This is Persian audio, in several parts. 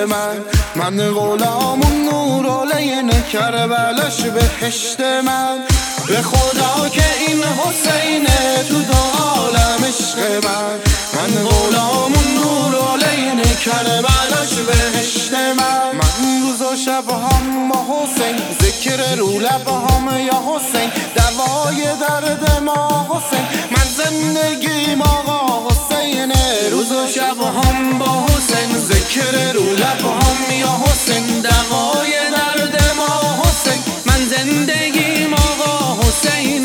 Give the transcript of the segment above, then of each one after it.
من غلام نورالعین کربلاش بهشت من. به خدا که این حسینه تو دو عالم عشق من غلام نورالعین کربلاش بهشت من روز و شب هم با حسین، ذکر رو لب هم یا حسین، دوای درد ما حسین، من زندگیم آقا حسین. روز و شب هم با حسین، ذکر رو لب هم یا حسین، دوای درد ما حسین، من زندگیم آقا حسین.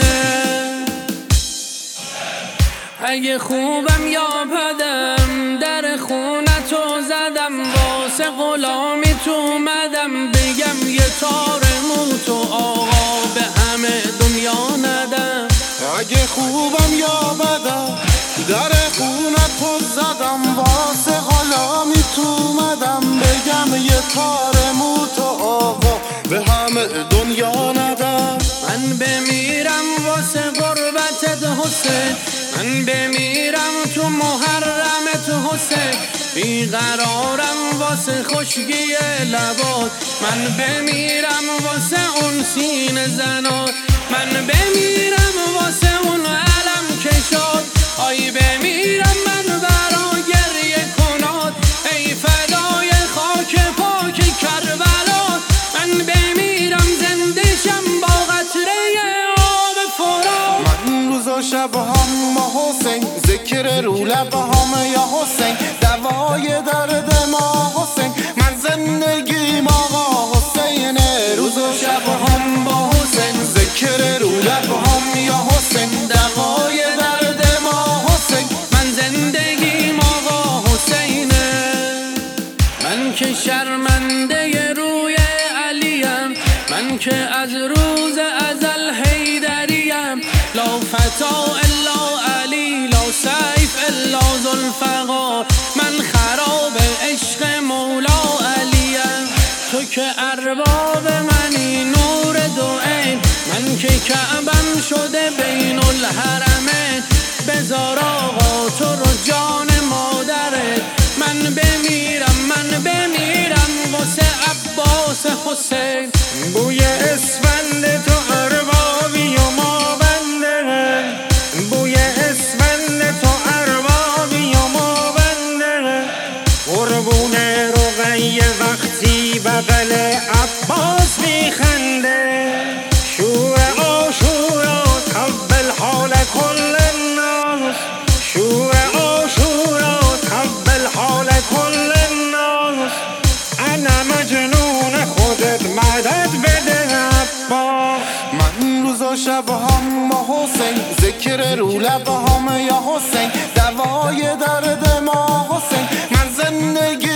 اگه خوبم یا بدم در خونتو زدم، واسه غلامی تو اومدم، بگم یه تار موتو آقا به همه دنیا ندم. اگه خوبم یا بدم در خونتو زدم، واسه غلامی تو اومدم، بگم یه تار موتو آقا به همه دنیا ندم. من بمیرم واسه غربتت حسین، من بمیرم تو محرمت حسین، بیقرارم واسه خشکی لبات، من بمیرم واسه اون سینه زنات، من بمیرم واسه اون علم کشات، آی بمیرم من برا گریه کنات، ای فدای خاک پاک کربلات، من بمیرم زنده شم با قطره آب فرات. من روز و شب هم با حسین، ذکر رو لب هم یا حسین، دوای درد ما حسین، من زندگیم آقا حسین. روز و شب هم با حسین، ذکر رو لب هم یا حسین، دوای درد ما حسین، من زندگیم آقا حسین. من که شرمنده روی علیم، من که از روز ازل حیدریم، لا فتا الا علی، لا سیف الا ذوالفقار، من خراب عشق مولا علیم. تو که ارباب منی نور دو عین، من که کعبم شده بین الحرمین، بذار آقا تو رو جان مادرت، من بمیرم واسه عباس حسین. بوی اسفند تو اربابی و ما بنده، بوی اسفند تو اربابی و ما بنده، قربون رقیه وقتی بغل عباس میخنده، شور عاشورا تقبل حال کل الناس، شور عاشورا تقبل حال کل الناس، انا مجنون خودت مدد بده عباس. من روز و شب هم با حسین، ذکر رو لب هم یا حسین، دوای درد ما حسین، من زندگی